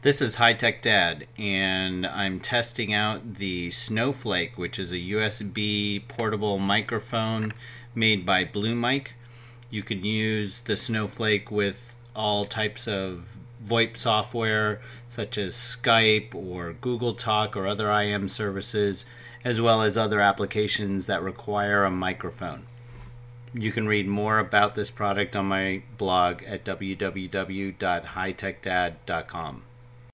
This is High Tech Dad, and I'm testing out the Snowflake, which is a USB portable microphone made by Blue Mic. You can use the Snowflake with all types of VoIP software, such as Skype or Google Talk or other IM services, as well as other applications that require a microphone. You can read more about this product on my blog at www.hightechdad.com.